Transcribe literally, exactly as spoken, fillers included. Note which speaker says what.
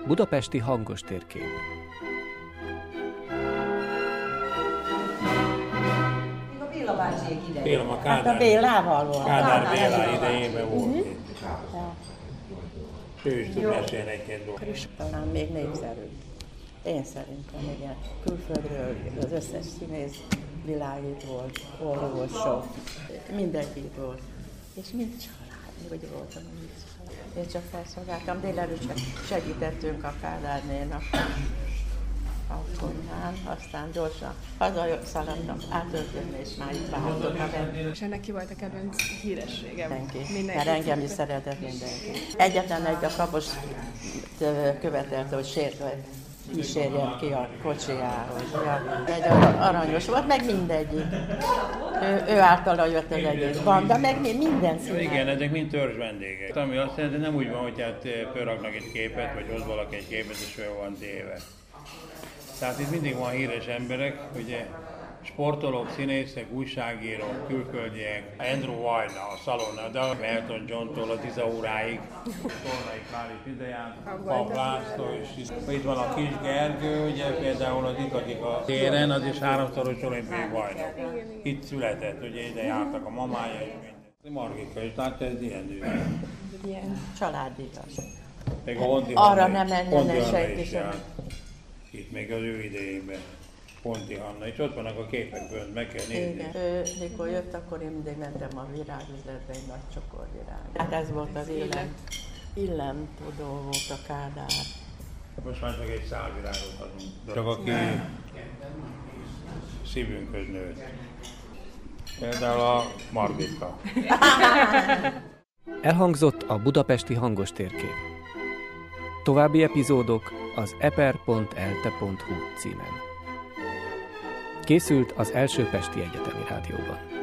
Speaker 1: Budapesti hangos térkép.
Speaker 2: A Béla bácsiék idején.
Speaker 3: Béla, a Kádár,
Speaker 4: Hát a Bélával volt.
Speaker 3: Kádár Béla idejében volt itt. Ő is tud mesélni egy-két dolgot.
Speaker 4: És talán még népszerű. Én szerintem, igen. Külföldről az összes színész világít volt, orvosok, mindenki volt. És mind család, hogy voltam, mind család. Én csak felszolgáltam, délelőtt segítettünk a Kádárnél a konyhán, aztán gyorsan hazaszaladtam, átöltözni, és már itt vártok a vendég.
Speaker 5: És ennek ki volt a kedvenc híressége?
Speaker 4: Mindenki,
Speaker 5: Mindenki.
Speaker 4: mert engem is szeretett mindenki. Egyetlen egy a kapos követelte, hogy sértve kísérjem ki a kocsijához. Egy aranyos volt, meg mindegyik. Ő, ő általa jött az egész banda, meg minden színű.
Speaker 3: Igen, ezek mind törzs vendégek. Ami azt jelenti, nem úgy van, hogy hát fölraknak egy képet, vagy hoz valaki egy képet, és föl van téve. Tehát itt mindig van híres emberek, ugye sportolók, színészek, újságírók, külföldiek, Andrew White a szalonna, de Elton John-tól a Tizaúráig, Tornai Klári Fideján, Pap László, és itt van a Kis Gergő, ugye például az itt lakik a téren, az is háromszoros olimpiai bajnok. Itt született, ugye ide jártak a mamája és minden. Margika is látja, ez ilyen nő.
Speaker 4: Ilyen családias.
Speaker 3: Még a Honti
Speaker 4: Arra
Speaker 3: Hanna
Speaker 4: nem
Speaker 3: is-
Speaker 4: menjen
Speaker 3: Honti
Speaker 4: el
Speaker 3: Hanna
Speaker 4: senki
Speaker 3: is
Speaker 4: sem.
Speaker 3: járt. Itt még az ő idejében. Ponti Hanna, és ott vannak a képek fönt, meg kell nézni.
Speaker 4: Igen. Ő, mikor jött, akkor én mindig mentem a virágüzletbe, egy nagy csokor virág. Hát ez volt az illem. Illemtudó volt a Kádár.
Speaker 3: Most már csak egy szál virágot adunk. Csak aki szívünkhöz nőtt. Például a Margita.
Speaker 1: Elhangzott a budapesti hangos térkép. További epizódok az eper pont elte pont hu címen. Készült az Első Pesti Egyetemi Rádióban.